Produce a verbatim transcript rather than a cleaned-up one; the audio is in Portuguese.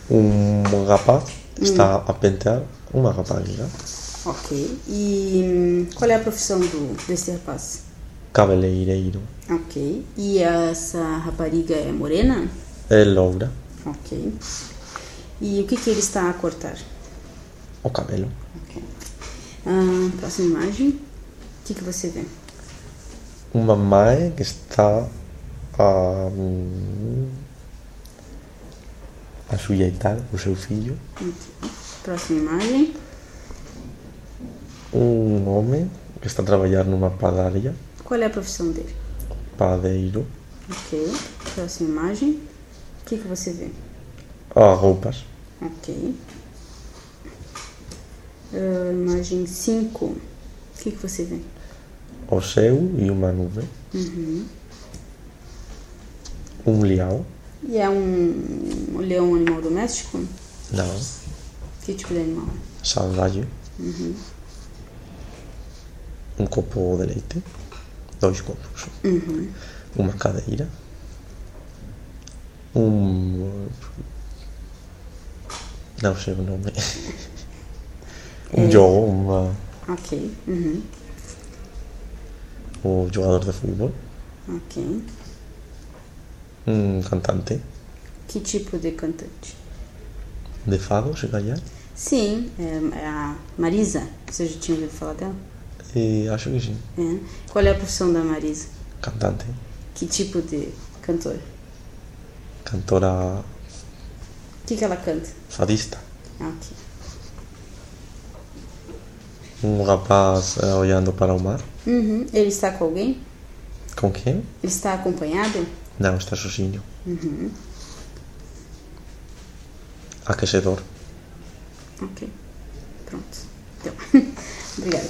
Um rapaz está a pentear uma rapariga. Ok. E hum, qual é a profissão do, desse rapaz? Cabeleireiro. Ok. E essa rapariga é morena? É loura. Ok. E o que, que ele está a cortar? O cabelo. Ok. Ah, próxima imagem. O que, que você vê? Uma mãe que está a, hum, a sujeitar o seu filho. Okay. Próxima imagem. Um homem que está a trabalhar numa padaria. Qual é a profissão dele? Padeiro. Ok. Próxima imagem. O que, que você vê? Ah, roupas. Ok. Uh, imagem cinco. O que, que você vê? O céu e uma nuvem. Uhum. Um leão. E é um, um leão um animal doméstico? Não. Que tipo de animal? Salvagem. Uhum. Um copo de leite. Dois copos. Uhum. Uma cadeira. Um... Não sei o nome. Um É. jogo, uma... Ok. Uhum. O jogador de futebol. Ok. Um cantante Que tipo de cantante? de fado, se calhar. Sim, é, é a Marisa. Você já tinha ouvido falar dela? E acho que sim. É. Qual é a profissão da Marisa? Cantante. Que tipo de cantora? Cantora O que, que ela canta? fadista. Ok. Um rapaz eh, olhando para o mar. Uhum. Ele está com alguém? Com quem? Ele está acompanhado? Não, está sozinho. Uhum. Aquecedor. Ok. Pronto. Então, obrigada.